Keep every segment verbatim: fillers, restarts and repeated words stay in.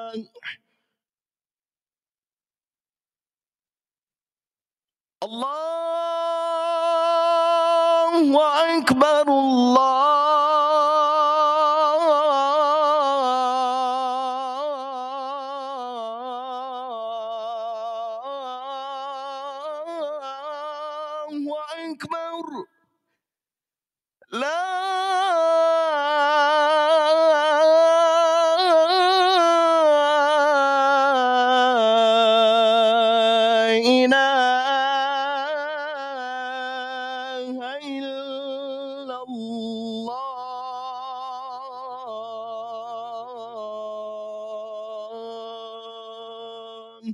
Allahu Akbar, Allahu Akbar. La ilaha illallah.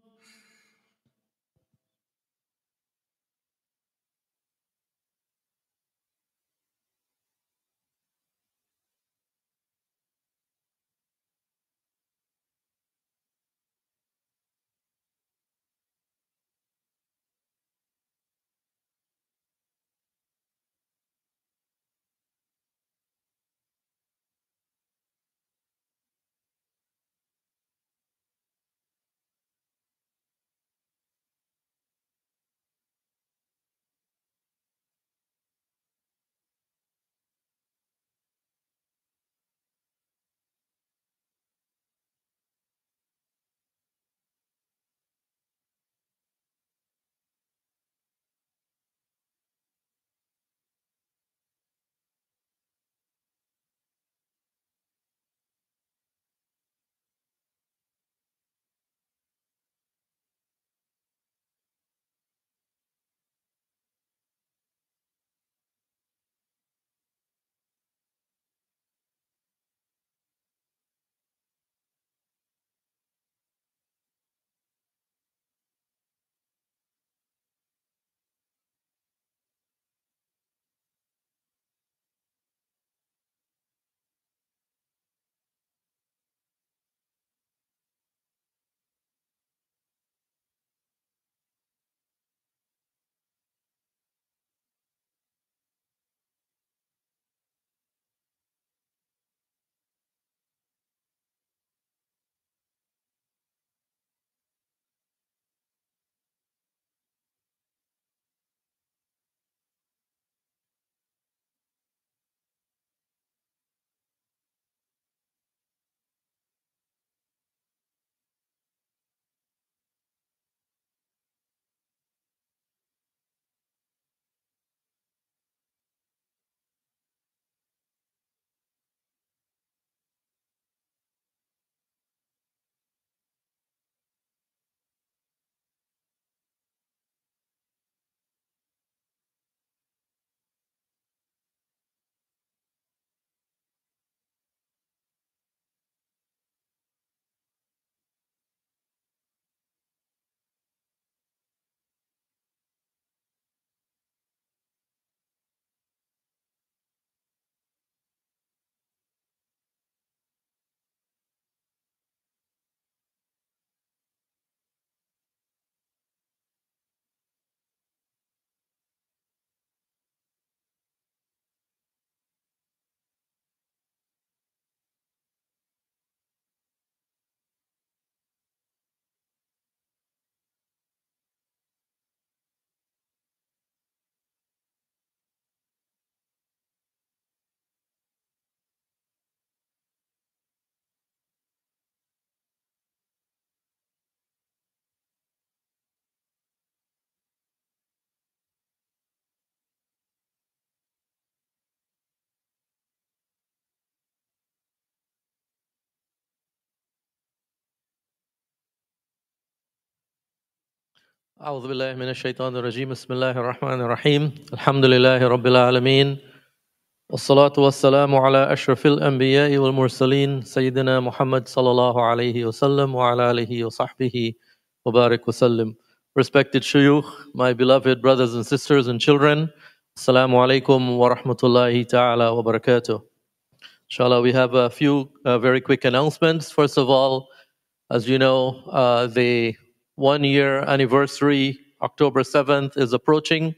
أعوذ بالله من الشيطان الرجيم بسم الله الرحمن الرحيم الحمد لله رب العالمين والصلاة والسلام على أشرف الأنبياء والمرسلين سيدنا محمد صلى الله عليه وسلم وعلى آله وصحبه وبارك وسلم. Respected shuyukh, my beloved brothers and sisters and children, Assalamu alaikum wa rahmatullahi ta'ala wa barakatuh. Inshallah, we have a few uh, very quick announcements. First of all, as you know, uh, the one year anniversary, October seventh, is approaching.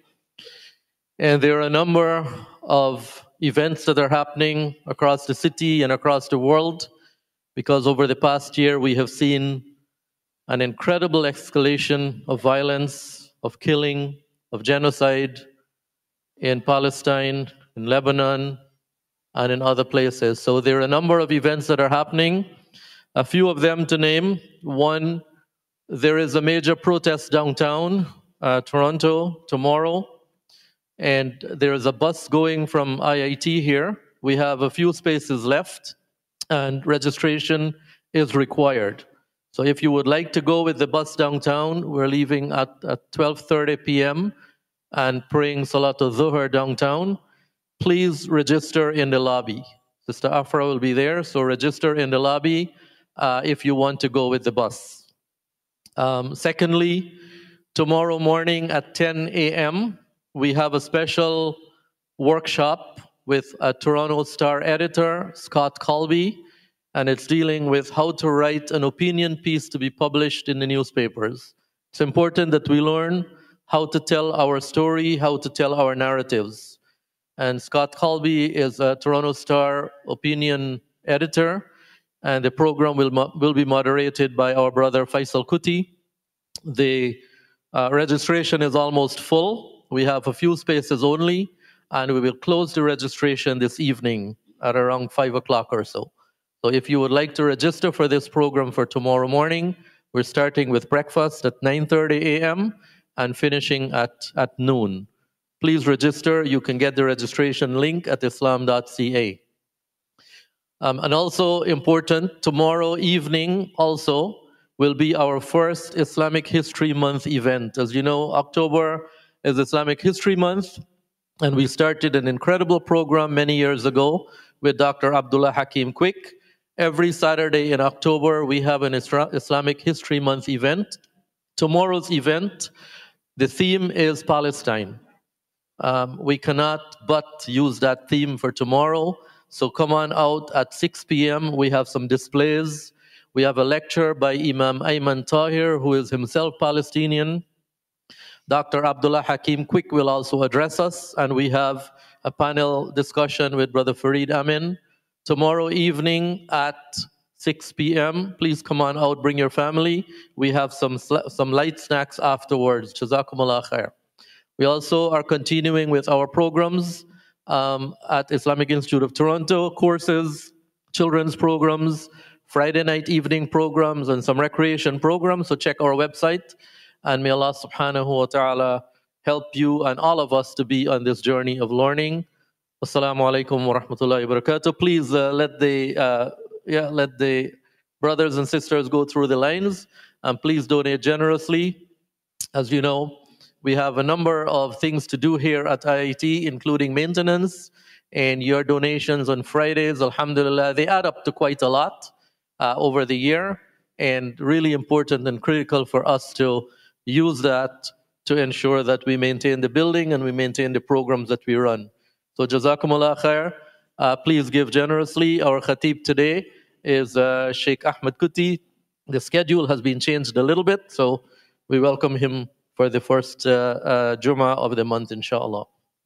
And there are a number of events that are happening across the city and across the world because over the past year we have seen an incredible escalation of violence, of killing, of genocide in Palestine, in Lebanon, and in other places. So there are a number of events that are happening. A few of them to name. One, there is a major protest downtown uh, Toronto tomorrow, and there is a bus going from I I T here. We have a few spaces left, and registration is required. So if you would like to go with the bus downtown, we're leaving at, at twelve thirty p m and praying Salatul Dhuhr downtown. Please register in the lobby. Sister Afra will be there, so register in the lobby uh, if you want to go with the bus. Um, secondly, tomorrow morning at ten a m, we have a special workshop with a Toronto Star editor, Scott Colby, and it's dealing with how to write an opinion piece to be published in the newspapers. It's important that we learn how to tell our story, how to tell our narratives. And Scott Colby is a Toronto Star opinion editor, and the program will, will be moderated by our brother Faisal Kuti. The uh, registration is almost full. We have a few spaces only, and we will close the registration this evening at around five o'clock or so. So if you would like to register for this program for tomorrow morning, we're starting with breakfast at nine thirty a m and finishing at, at noon. Please register. You can get the registration link at islam dot c a. Um, and also important, tomorrow evening also will be our first Islamic History Month event. As you know, October is Islamic History Month, and we started an incredible program many years ago with Doctor Abdullah Hakim Quick. Every Saturday in October, we have an Isra- Islamic History Month event. Tomorrow's event, the theme is Palestine. Um, we cannot but use that theme for tomorrow. So come on out at six p m We have some displays. We have a lecture by Imam Ayman Tahir, who is himself Palestinian. Doctor Abdullah Hakim Quick will also address us, and we have a panel discussion with Brother Farid Amin. Tomorrow evening at six p m, please come on out, bring your family. We have some, some light snacks afterwards. Jazakumullah khair. We also are continuing with our programs um, at Islamic Institute of Toronto, courses, children's programs, Friday night evening programs, and some recreation programs. So check our website, and may Allah subhanahu wa ta'ala help you and all of us to be on this journey of learning. Assalamu alaikum wa rahmatullahi wa barakatuh. Please uh, let the uh, yeah let the brothers and sisters go through the lines, and please donate generously. As you know, we have a number of things to do here at I I T, including maintenance, and your donations on Fridays, alhamdulillah, they add up to quite a lot uh, over the year, and really important and critical for us to use that to ensure that we maintain the building and we maintain the programs that we run. So Jazakumullah khair. Uh, please give generously. Our khatib today is uh, Sheikh Ahmed Kuti. The schedule has been changed a little bit, so we welcome him for the first uh, uh, Jummah of the month, inshallah.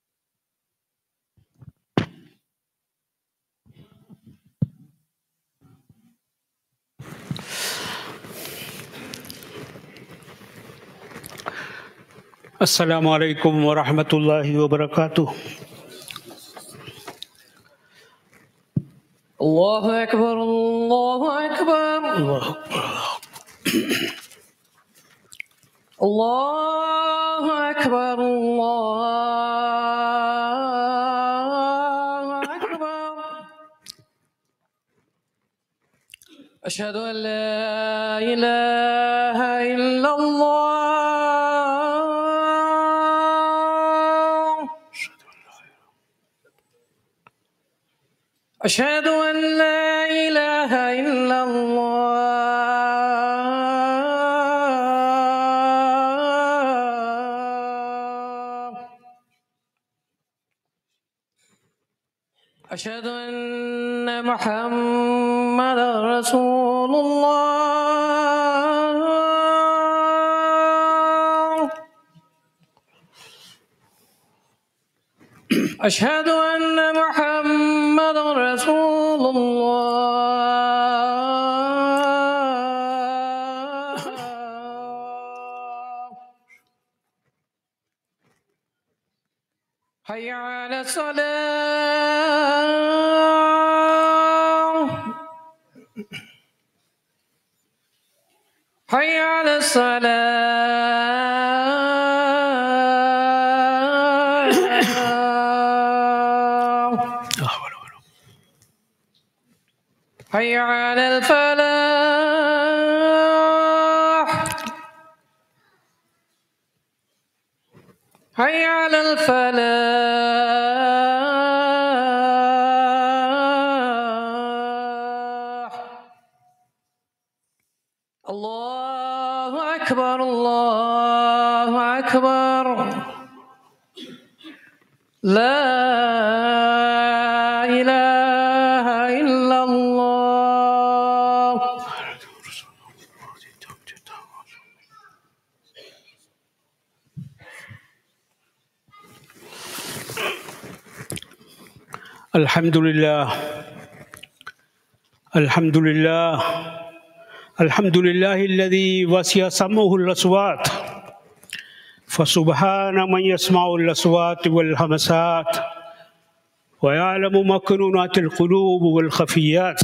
Assalamu alaikum wa rahmatullahi wa barakatuh. Allahu Akbar, Allahu Akbar. Allahu Allahu Akbar, Allahu Akbar. Ashhadu an la ilaha illallah. أشهد أن لا إله إلا الله أشهد أن محمدا رسول الله أشهد أن محمدا رسول الله حي على الصلاة حي على الصلاة حي على الفلاح حي على الفلاح الله أكبر الله أكبر لا إله إلا الله الحمد لله الحمد لله الحمد لله الذي وسع سمعه الأصوات فسبحان من يسمع الأصوات والهمسات ويعلم مكنونات القلوب والخفيات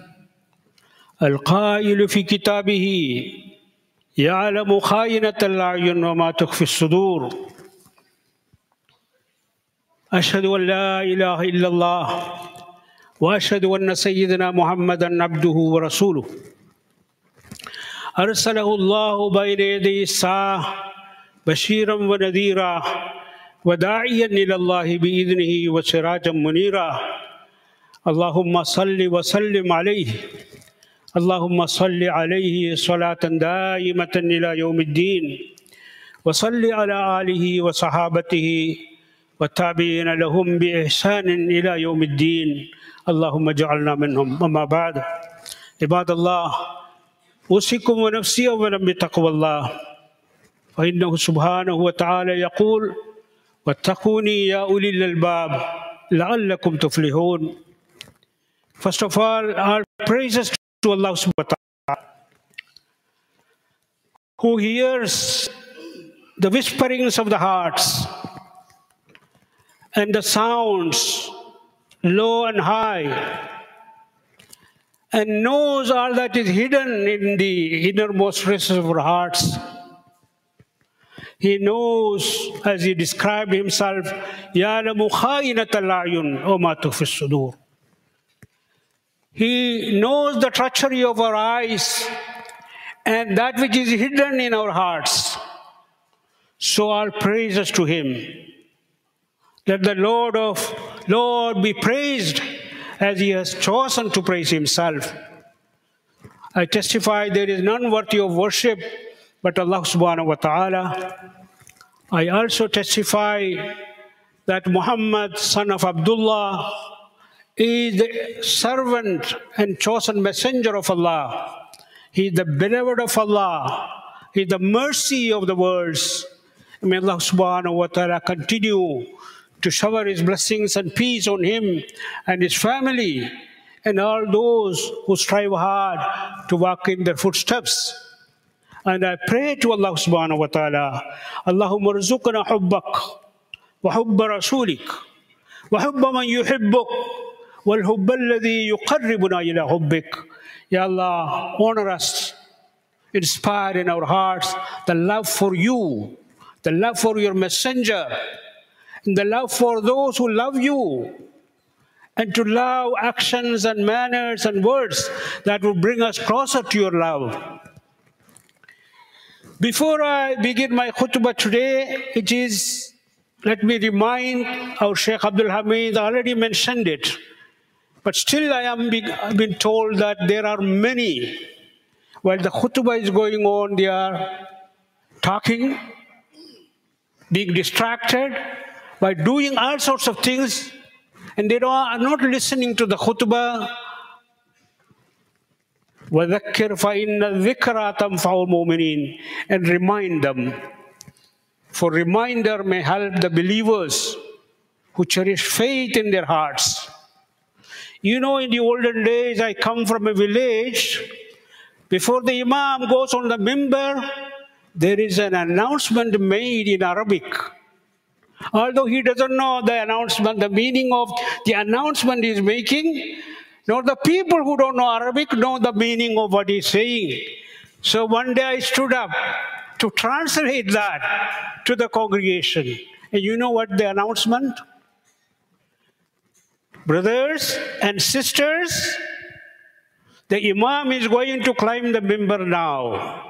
القائل في كتابه يعلم خائنة الأعين وما تخفي الصدور أشهد أن لا إله إلا الله وأشهد أن سيدنا محمدا عبده ورسوله أرسله الله بين يدي الساعة بشيرا ونذيرا وداعيا إلى الله بإذنه وسراجا منيرا اللهم صل وسلم عليه اللهم صل عليه صلاة دائمة إلى يوم الدين وصل على آله وصحابته والتابعين لهم بإحسان إلى يوم الدين اللهم اجعلنا منهم. أما بعد عباد الله أوصيكم ونفسي أولا بتقوى الله فإنه سبحانه وتعالى يقول واتقوني يا أولي الألباب لعلكم تفلحون. First of all, our praises to Allah subhanahu wa ta'ala, who hears the whisperings of the hearts and the sounds low and high, and knows all that is hidden in the innermost recesses of our hearts. He knows, as he described himself, يَعْلَمُ خَائِنَةَ الْأَعْيُنِ وَمَا تُخْفِي الصُّدُورُ. He knows the treachery of our eyes and that which is hidden in our hearts. So all praises to him. Let the Lord of Lord be praised as he has chosen to praise himself. I testify there is none worthy of worship but Allah subhanahu wa ta'ala. I also testify that Muhammad, son of Abdullah, is the servant and chosen messenger of Allah. He is the beloved of Allah. He is the mercy of the worlds. May Allah subhanahu wa ta'ala continue to shower his blessings and peace on him and his family and all those who strive hard to walk in their footsteps. And I pray to Allah subhanahu wa ta'ala, Allahumma rzuqna hubbak wa hubba rasulik wa hubba man yuhibbuk wal hubba alladhi yuqarribuna ila hubbik. Ya Allah, honor us, inspire in our hearts the love for you, the love for your messenger, and the love for those who love you, and to love actions and manners and words that will bring us closer to your love. Before I begin my khutbah today, it is, let me remind, our Sheikh Abdul Hamid already mentioned it, but still I am being, been told that there are many, while the khutbah is going on, they are talking, being distracted by doing all sorts of things, and they are not listening to the khutbah. وَذَكِّرْ فَإِنَّ الذِّكْرَى تَنْفَعُ الْمُؤْمِنِينَ. And remind them, for reminder may help the believers who cherish faith in their hearts. You know, in the olden days, I come from a village. Before the Imam goes on the mimbar, there is an announcement made in Arabic. Although he doesn't know the announcement, the meaning of the announcement he's making, nor the people who don't know Arabic know the meaning of what he's saying. So one day I stood up to translate that to the congregation. And you know what the announcement? Brothers and sisters, the Imam is going to climb the mimbar now.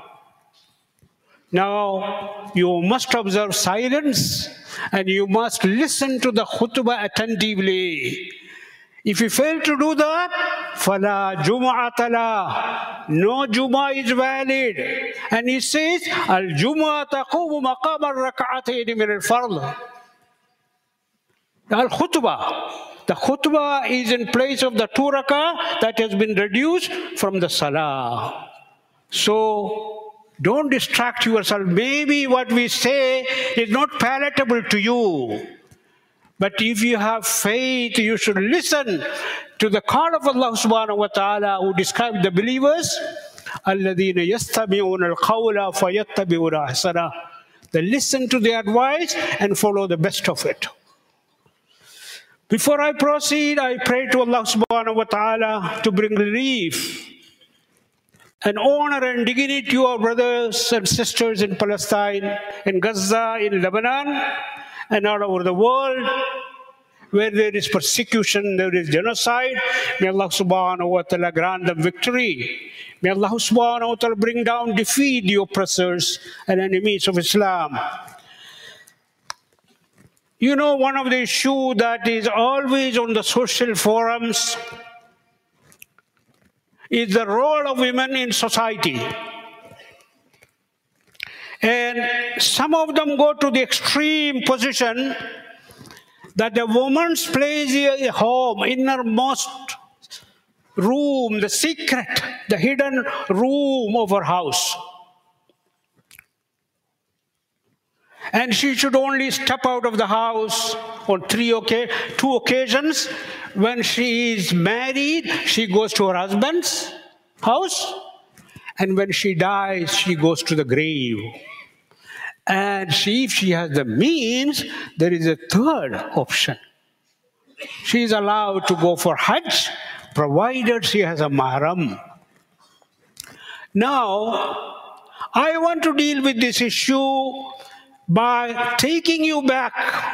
Now, you must observe silence and you must listen to the khutbah attentively. If you fail to do that, فَلَا جُمْعَةَ لَهُ, no Jumu'ah is valid. And he says, الْجُمُعَةَ تَقُومُ مَقَامَ الرَّكْعَتَيْنِ مِنَ الْفَرْضِ. Al-khutbah. The khutbah is in place of the two rakah that has been reduced from the salah. So, don't distract yourself. Maybe what we say is not palatable to you. But if you have faith, you should listen to the call of Allah subhanahu wa ta'ala who described the believers. الَّذِينَ يَسْتَمِعُونَ الْقَوْلَ فَيَتَّبِعُونَ أَحْسَنَهُ. They listen to the advice and follow the best of it. Before I proceed, I pray to Allah subhanahu wa ta'ala to bring relief and honor and dignity to our brothers and sisters in Palestine, in Gaza, in Lebanon, and all over the world, where there is persecution, there is genocide. May Allah subhanahu wa ta'ala grant them victory. May Allah subhanahu wa ta'ala bring down, defeat the oppressors and enemies of Islam. You know, one of the issues that is always on the social forums is the role of women in society. And some of them go to the extreme position that the woman's place in a home, innermost room, the secret, the hidden room of her house. And she should only step out of the house on three okay, two occasions. When she is married, she goes to her husband's house. And when she dies, she goes to the grave. And she, if she has the means, there is a third option. She is allowed to go for Hajj, provided she has a mahram. Now, I want to deal with this issue by taking you back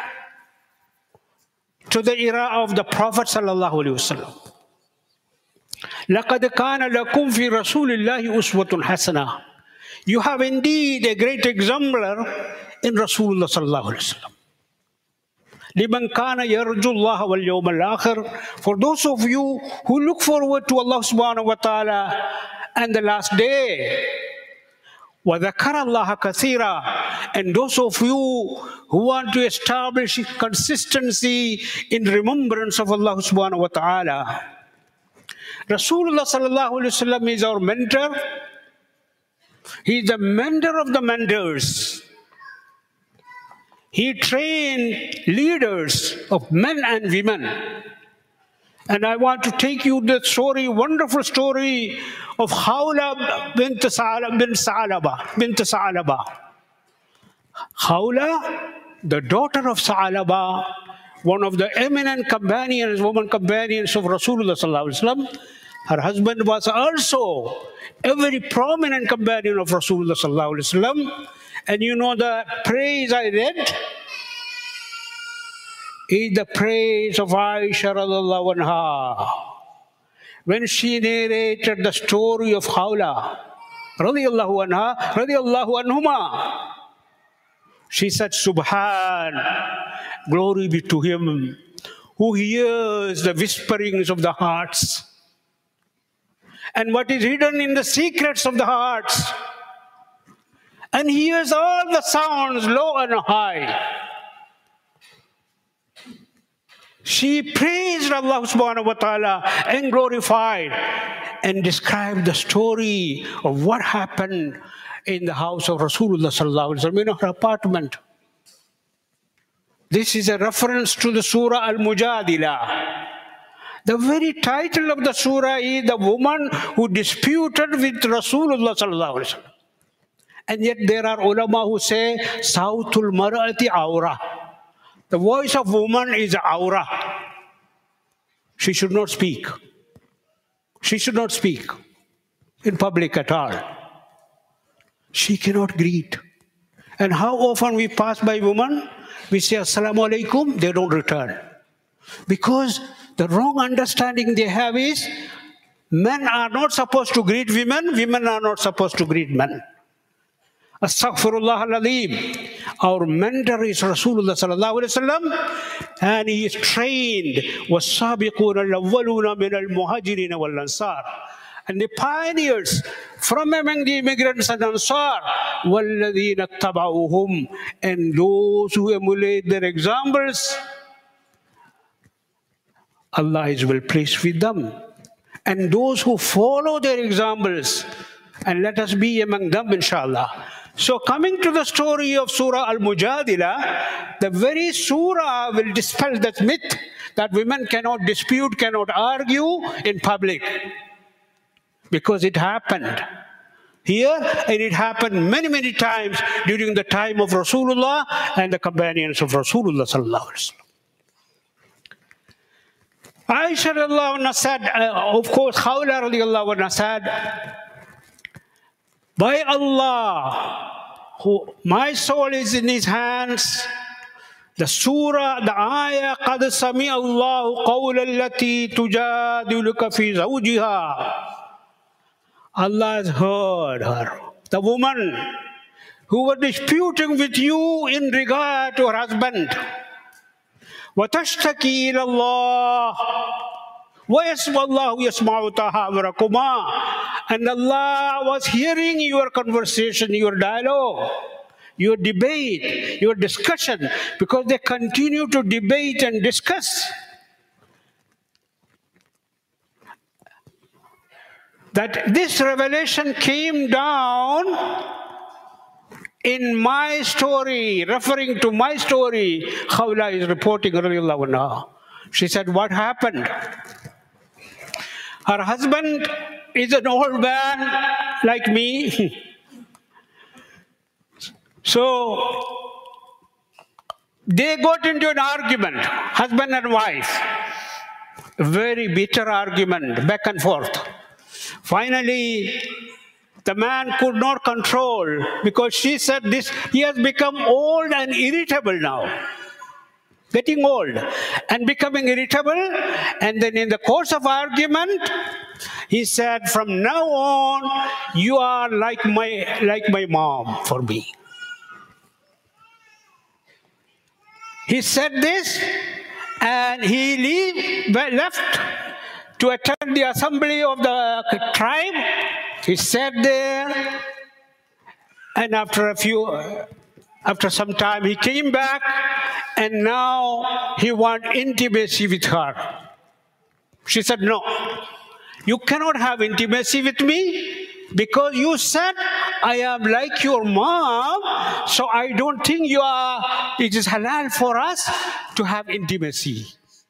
to the era of the Prophet sallallahu alaihi wasallam. لَقَدْ كَانَ لَكُمْ فِي رَسُولِ اللَّهِ أُسْوَةٌ حَسَنَةٌ. You have indeed a great exemplar in Rasulullah sallallahu alaihi wasallam. لِمَنْ كَانَ يَرْجُ اللَّهَ وَالْيَوْمَ الْآخِرِ. For those of you who look forward to Allah subhanahu wa ta'ala and the last day. وَذَكَرَ اللَّهَ كَثِيرًا. And those of you who want to establish consistency in remembrance of Allah subhanahu wa ta'ala. Rasulullah sallallahu alaihi wasallam is our mentor. He is the mentor of the mentors. He trained leaders of men and women. And I want to take you the story, wonderful story of Khawla bint Sa'alaba, bint Sa'alaba, bint Sa'alaba. Khawla, the daughter of Sa'alaba, one of the eminent companions, woman companions of Rasulullah sallallahu alaihi wasallam. Her husband was also a very prominent companion of Rasulullah sallallahu alaihi wasallam. And you know the praise I read is the praise of Aisha radiallahu anha. When she narrated the story of Khawla radiallahu anha, radiallahu anhuma, she said, Subhan, glory be to him who hears the whisperings of the hearts and what is hidden in the secrets of the hearts, and hears all the sounds low and high. She praised Allah subhanahu wa ta'ala and glorified and described the story of what happened in the house of Rasulullah sallallahu alaihi wasallam, in her apartment. This is a reference to the Surah Al-Mujadila. The very title of the surah is the woman who disputed with Rasulullah sallallahu alaihi wasallam. And yet there are ulama who say, Sautul mar'ati awra. The voice of woman is aura. She should not speak. She should not speak in public at all. She cannot greet. And how often we pass by women, we say Assalamu alaikum, they don't return. Because the wrong understanding they have is men are not supposed to greet women, women are not supposed to greet men. Astaghfirullah al-Azim. Our mentor is Rasulullah sallallahu alaihi wasallam, and he is trained. وَالسَّابِقُونَ الْأَوَّلُونَ مِنَ الْمُهَاجِرِينَ وَالْأَنصَارِ. And the pioneers from among the immigrants and Ansar, وَالَّذِينَ اتَّبَعُوهُمْ, and those who emulate their examples, Allah is well pleased with them. And those who follow their examples, and let us be among them, inshallah. So coming to the story of Surah Al-Mujadila, the very surah will dispel that myth that women cannot dispute, cannot argue in public. Because it happened here, and it happened many, many times during the time of Rasulullah and the companions of Rasulullah sallallahu alaihi wasallam. Aisha radiallahu anha said, uh, of course, Khawla radiallahu anha said, by Allah, who, my soul is in His hands, the surah, the ayah, قَدْ سَمِعَ اللَّهُ قَوْلَ الَّتِي تُجَادِلُكَ فِي زَوْجِهَا. Allah has heard her, the woman who was disputing with you in regard to her husband. وَتَشْتَكِي إِلَى اللَّهِ وَيَسْمَ اللَّهُ يَسْمَعُ تَحَاوُرَكُمَا. And Allah was hearing your conversation, your dialogue, your debate, your discussion, because they continue to debate and discuss. That this revelation came down in my story, referring to my story. Khawla is reporting, radiallahu anha. She said, what happened? Her husband is an old man like me. So they got into an argument, husband and wife. A very bitter argument, back and forth. Finally, the man could not control, because she said this, he has become old and irritable now. Getting old and becoming irritable. And then in the course of argument, he said, from now on, you are like my, like my mom for me. He said this, and he leave, left to attend the assembly of the tribe. He sat there, and after a few, after some time, he came back, and now he wants intimacy with her. She said, no, you cannot have intimacy with me, because you said I am like your mom, so I don't think you are, it is halal for us to have intimacy.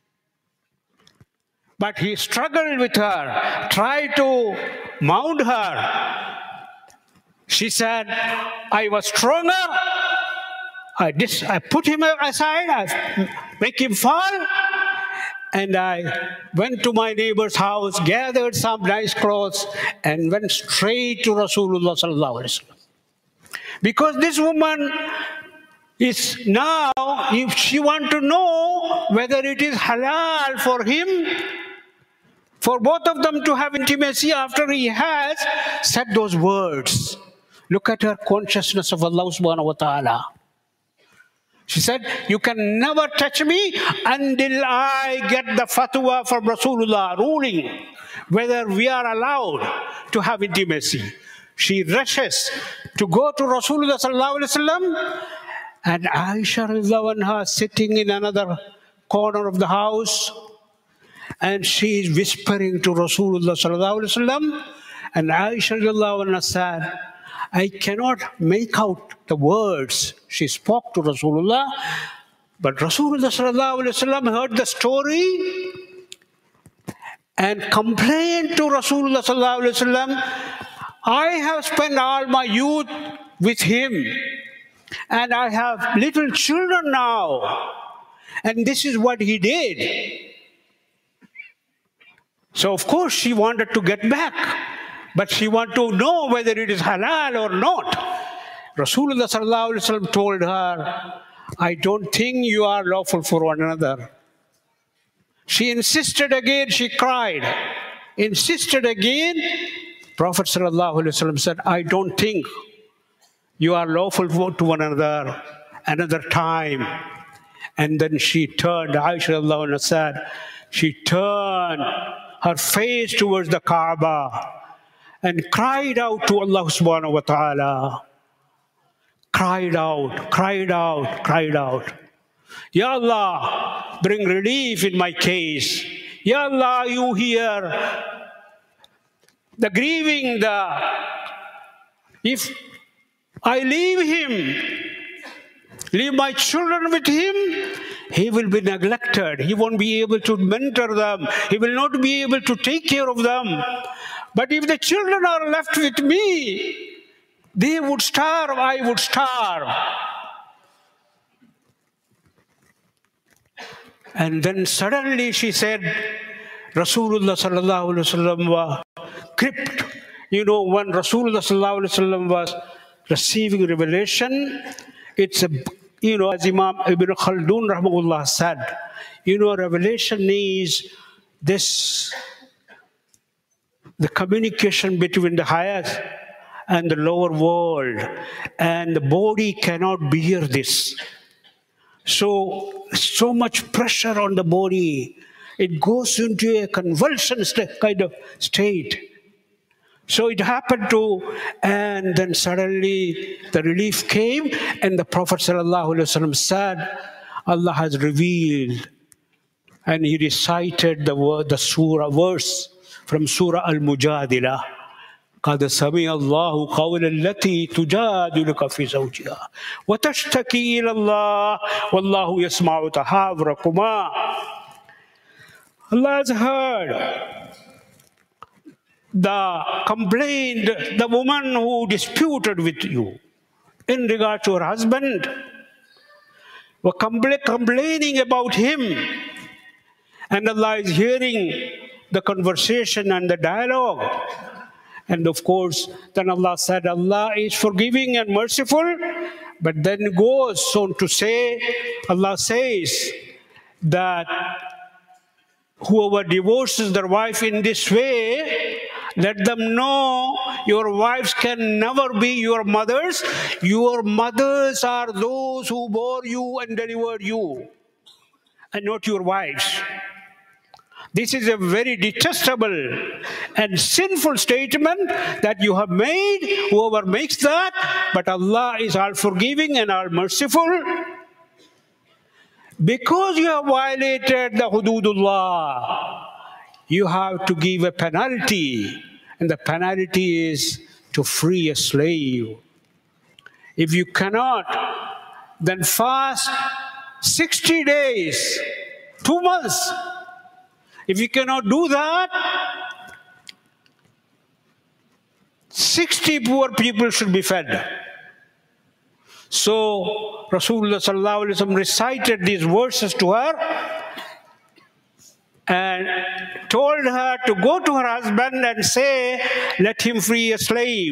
But he struggled with her, tried to mount her. She said, I was stronger. I, dis I put him aside, I make him fall. And I went to my neighbor's house, gathered some nice clothes, and went straight to Rasulullah sallallahu alaihi wasallam. Because this woman is now, if she wants to know whether it is halal for him, for both of them to have intimacy after he has said those words. Look at her consciousness of Allah subhanahu wa ta'ala. She said, you can never touch me until I get the fatwa from Rasulullah ruling whether we are allowed to have intimacy. She rushes to go to Rasulullah sallallahu alaihi wasallam, and Aisha radiallahu anha sitting in another corner of the house, and she is whispering to Rasulullah sallallahu alaihi wasallam, and Aisha radiallahu anha said, I cannot make out the words she spoke to Rasulullah, but Rasulullah sallallahu alaihi wasallam heard the story and complained to Rasulullah sallallahu alaihi wasallam, I have spent all my youth with him, and I have little children now. And this is what he did. So of course she wanted to get back, but she wanted to know whether it is halal or not. Rasulullah sallallahu alaihi wasallam told her, I don't think you are lawful for one another. She insisted again, she cried. Insisted again. Prophet sallallahu alaihi wasallam said, I don't think you are lawful to one another another time. And then she turned, Aisha radiallahu anha said, she turned her face towards the Kaaba and cried out to Allah subhanahu wa ta'ala. Cried out, cried out, cried out. Ya Allah, bring relief in my case. Ya Allah, you hear the grieving, the if I leave him, leave my children with him, he will be neglected. He won't be able to mentor them. He will not be able to take care of them. But if the children are left with me, they would starve, I would starve. And then suddenly she said, Rasulullah sallallahu alaihi wasallam was gripped. You know, when Rasulullah sallallahu alaihi wasallam was receiving revelation, it's a, you know, as Imam Ibn Khaldun rahmahullah said, you know, revelation is this, the communication between the highest and the lower world, and the body cannot bear this. So, so much pressure on the body. It goes into a convulsion kind of state. So it happened to, and then suddenly the relief came, and the Prophet ﷺ said, Allah has revealed, and he recited the word, the surah verse from Surah Al-Mujadilah. قَدْ سَمِعَ اللَّهُ قَوْلَ الَّتِي تُجَادِلُكَ فِي زَوْجِهَا وَتَشْتَكِي إِلَى اللَّهِ وَاللَّهُ يَسْمَعُ تَحَاوُرَكُمَا. Allah has heard the complaint, the woman who disputed with you in regard to her husband, were compl- complaining about him. And Allah is hearing the conversation and the dialogue. And of course, then Allah said, Allah is forgiving and merciful. But then goes on to say, Allah says that whoever divorces their wife in this way, let them know your wives can never be your mothers. Your mothers are those who bore you and delivered you, and not your wives. This is a very detestable and sinful statement that you have made, whoever makes that, but Allah is all forgiving and all merciful. Because you have violated the hududullah, you have to give a penalty, and the penalty is to free a slave. If you cannot, then fast sixty days, two months. If you cannot do that, sixty poor people should be fed. So Rasulullah sallallahu alaihi wasallam recited these verses to her and told her to go to her husband and say, let him free a slave.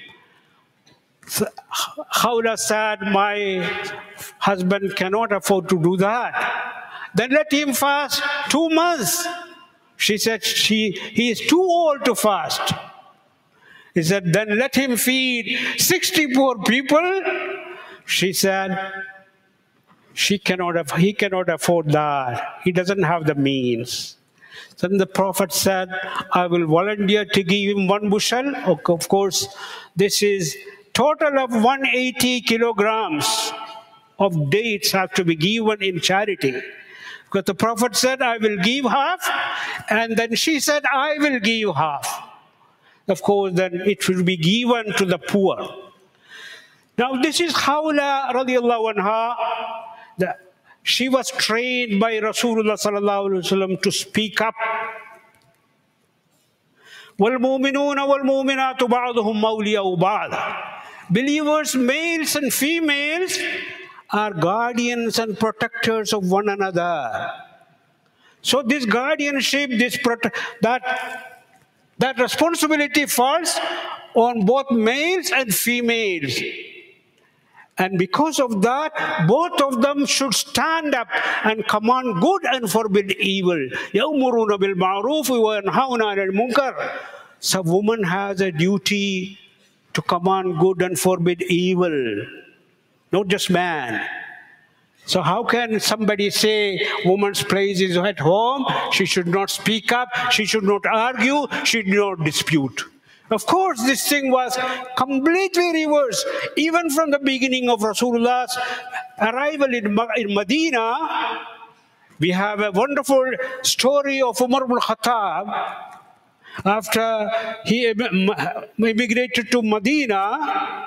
Khawla said, my husband cannot afford to do that. Then let him fast two months. She said, she, he is too old to fast. He said, then let him feed sixty poor people. She said, she cannot have, he cannot afford that. He doesn't have the means. Then the Prophet said, I will volunteer to give him one bushel. Of course, this is total of one hundred eighty kilograms of dates have to be given in charity. Because the Prophet said, I will give half. And then she said, I will give half. Of course, then it will be given to the poor. Now, this is Khawla radiallahu anha. The, she was trained by Rasulullah sallallahu alaihi wasallam to speak up. وَالْمُؤْمِنُونَ وَالْمُؤْمِنَاتُ بَعْضُهُمْ مَوْلِيَاءُ بَعْضٍ. Believers, males and females, are guardians and protectors of one another. So this guardianship, this prote- that, that responsibility falls on both males and females. And because of that, both of them should stand up and command good and forbid evil. يَأْمُرُونَ بِالْمَعْرُوفِ وَيَنْهَوْنَ عَنِ الْمُنكَرِ. So woman has a duty to command good and forbid evil, not just man. So how can somebody say woman's place is at home, she should not speak up, she should not argue, she should not dispute? Of course, this thing was completely reversed. Even from the beginning of Rasulullah's arrival in, in Medina, we have a wonderful story of Umar ibn Khattab. After he immigrated to Medina,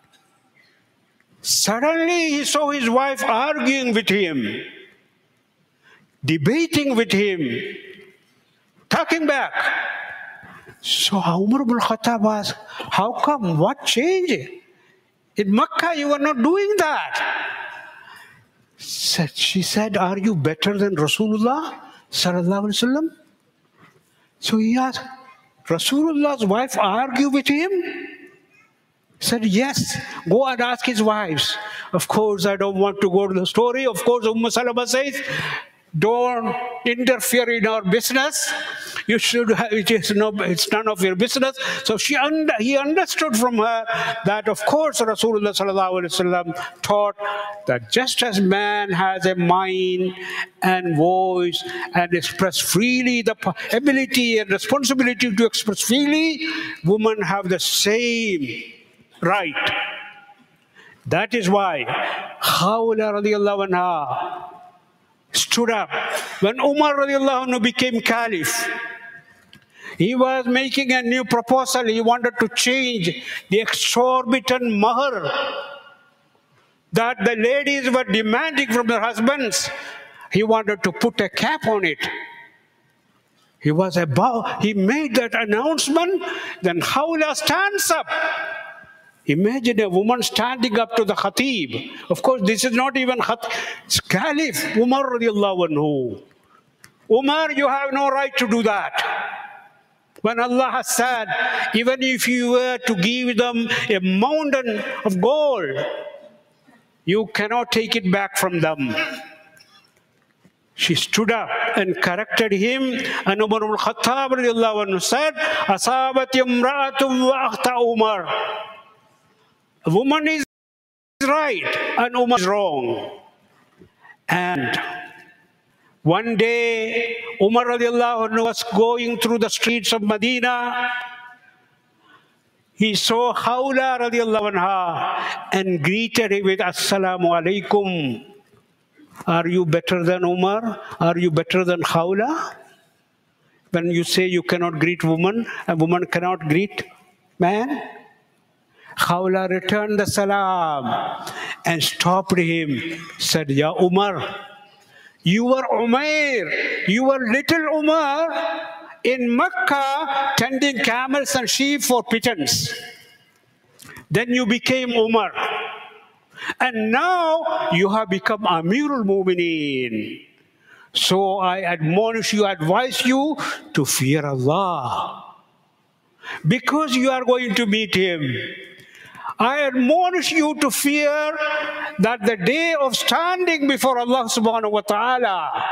suddenly he saw his wife arguing with him, debating with him, talking back. So Umar ibn Khattab asked, how come? What changed? In Makkah you were not doing that. She said, are you better than Rasulullah sallallahu alaihi wasallam? So he asked, Rasulullah's wife argue with him? He said, yes, go and ask his wives. Of course, I don't want to go to the story. Of course, Umm Salama says, don't interfere in our business. You should have, it is no, it's none of your business. So she under, he understood from her that, of course, Rasulullah sallallahu alaihi wasallam taught that just as man has a mind and voice and express freely, the ability and responsibility to express freely, women have the same right. That is why Khawla radiallahu anha stood up. When Umar radiallahu anhu became caliph, he was making a new proposal. He wanted to change the exorbitant mahr that the ladies were demanding from their husbands. He wanted to put a cap on it. He was about, he made that announcement, then Khawla stands up. Imagine a woman standing up to the Khatib. Of course, this is not even Khatib. It's Caliph Umar radiallahu anhu. Umar, you have no right to do that. When Allah has said, even if you were to give them a mountain of gold, you cannot take it back from them. She stood up and corrected him. And Umar ibn Khattab radiallahu anhu said, Asabat imra'atum wa akhta Umar. A woman is right and Umar is wrong. And one day, Umar radiallahu anhu was going through the streets of Medina. He saw Khawla radiallahu anha and greeted him with Assalamu alaikum. Are you better than Umar? Are you better than Khawla? When you say you cannot greet woman, a woman cannot greet man. Khawla returned the salam and stopped him, said, Ya Umar, you were Umair, you were little Umar in Mecca tending camels and sheep for pittance. Then you became Umar. And now you have become Amirul Mu'mineen. So I admonish you, advise you to fear Allah. Because you are going to meet Him. I admonish you to fear that the day of standing before Allah subhanahu wa ta'ala.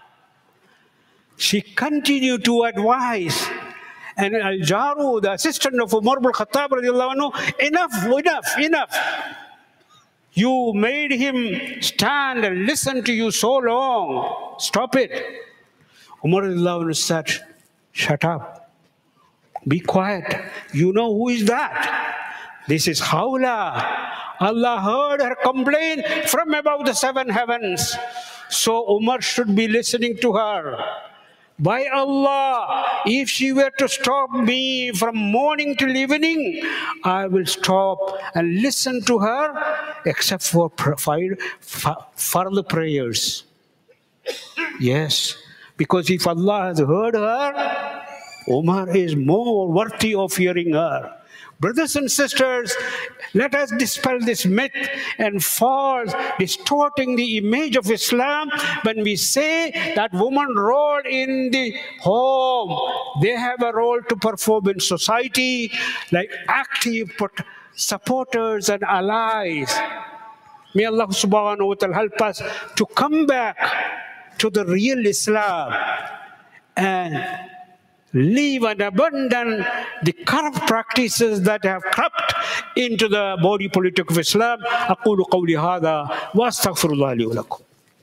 She continued to advise. And Al-Jaru, the assistant of Umar ibn Khattab radiallahu anhu, enough, enough, enough. You made him stand and listen to you so long. Stop it. Umar radiallahu anhu said, shut up. Be quiet. You know who is that? This is Khawla. Allah heard her complaint from above the seven heavens. So Umar should be listening to her. By Allah, if she were to stop me from morning till evening, I will stop and listen to her except for further prayers. Yes, because if Allah has heard her, Umar is more worthy of hearing her. Brothers and sisters, let us dispel this myth and false, distorting the image of Islam when we say that women role in the home. They have a role to perform in society like active supporters and allies. May Allah subhanahu wa ta'ala help us to come back to the real Islam and leave and abandon the corrupt practices that have crept into the body politic of Islam. أقول قولي هذا وأستغفر الله لي ولكم.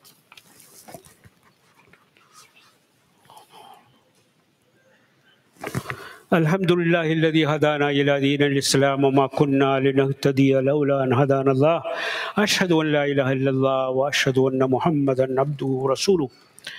الحمد لله الذي هدانا إلى دين الإسلام وما كنا لنهتدي لولا أن هدانا الله. أشهد أن لا إله إلا الله وأشهد أن محمدا عبده ورسوله.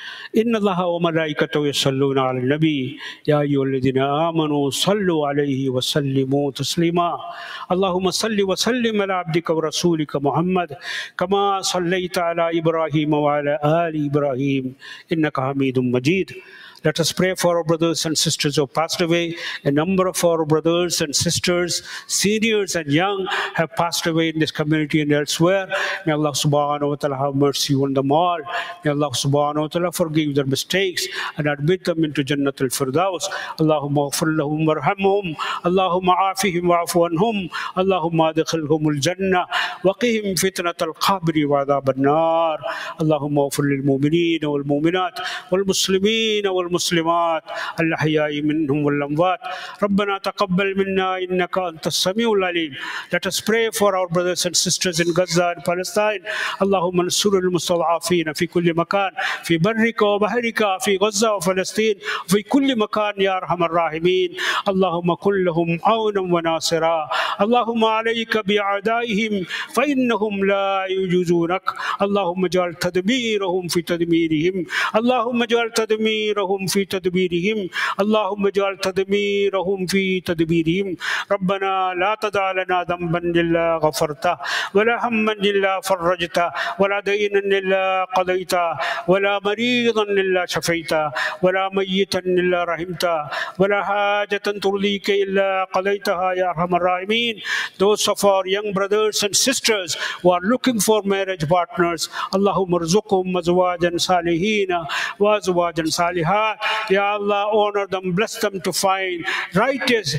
إن الله وملائكته يصلون على النبي يا أيها الذين آمنوا صلوا عليه وسلموا تسليما. اللهم صل وسلم على عبدك ورسولك محمد كما صليت على إبراهيم وعلى آل إبراهيم إنك حميد مجيد. Let us pray for our brothers and sisters who have passed away. A number of our brothers and sisters, seniors and young, have passed away in this community and elsewhere. May Allah subhanahu wa ta'ala have mercy on them all. May Allah subhanahu wa ta'ala forgive their mistakes and admit them into Jannat al-Firdaus. Allahumma ghfir lahum warhamhum. Allahumma afihim wa'afu anhum. Allahumma adkhilhum al-jannah. Waqihim fitnat al-qabri wa adhab al-nar. Allahumma ghfir lil-mu'mineen wal-mu'minat wal-muslimeen wal المسلمات الأحياء منهم والأموات ربنا تقبل منا إنك أنت السميع العليم. Let us pray for our brothers and sisters in Gaza and Palestine. اللهم انصر المستضعفين في كل مكان في برك وبحرك في غزة وفلسطين في كل مكان يا أرحم الراحمين. اللهم كن لهم عونا وناصرا. اللهم عليك بأعدائهم فإنهم لا يجوزونك. اللهم اجعل تدميرهم في تدميرهم. اللهم اجعل تدميرهم في تدبيرهم. اللهم اجعل تدميرهم في تدبيرهم. ربنا لا تدع لنا ذنبا إلا غفرته ولا هما إلا فرجته ولا دينا إلا قضيته ولا مريضا إلا شفيته ولا ميتا إلا رحمته ولا حاجة ترضيك إلا قضيتها يا أرحم الراحمين. Those of our young brothers and sisters who are looking for marriage partners, اللهم ارزقهم أزواجا صالحين وأزواجا صالحات. Ya Allah, honor them, bless them to find righteous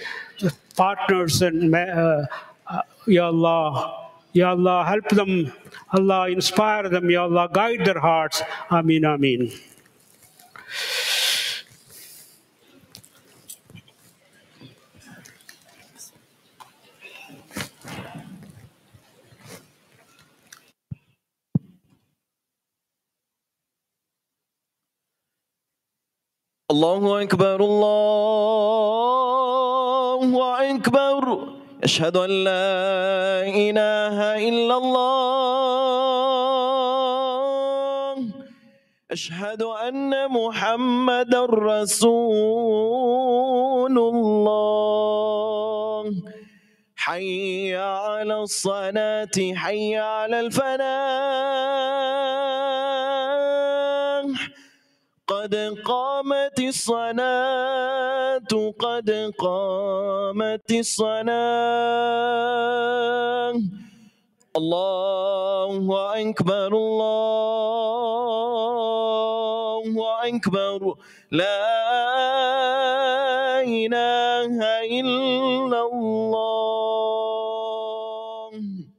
partners and uh, uh, Ya Allah, Ya Allah, help them, Allah, inspire them, Ya Allah, guide their hearts. Ameen, Ameen. الله أكبر الله أكبر أشهد أن لا إله إلا الله أشهد أن محمدا رسول الله حي على الصلاة حي على الفلاح قد قامت الصلاة قد قامت الصلاة الله أكبر الله أكبر لا إله إلا الله.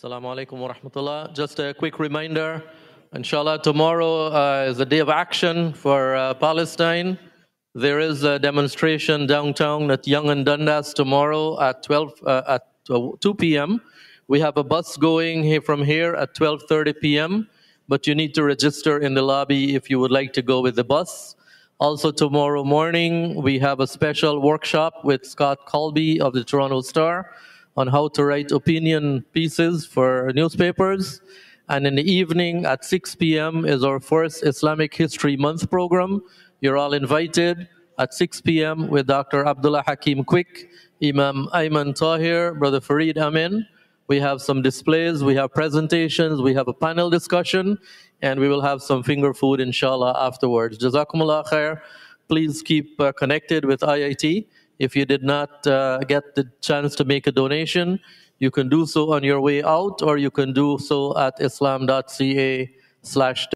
Assalamu alaikum wa rahmatullah. Just a quick reminder, inshallah, tomorrow uh, is a day of action for uh, Palestine. There is a demonstration downtown at Young and Dundas tomorrow at twelve uh, at two p m We have a bus going here from here at twelve thirty p m, but you need to register in the lobby if you would like to go with the bus. Also tomorrow morning, we have a special workshop with Scott Colby of the Toronto Star on how to write opinion pieces for newspapers. And in the evening at six p m is our first Islamic History Month program. You're all invited at six p m with Doctor Abdullah Hakim Quick, Imam Ayman Tahir, Brother Farid Amin. We have some displays, we have presentations, we have a panel discussion, and we will have some finger food, inshallah, afterwards. Jazakumullah khair. Please keep uh, connected with I I T. If you did not uh, get the chance to make a donation, you can do so on your way out, or you can do so at islam dot c a slash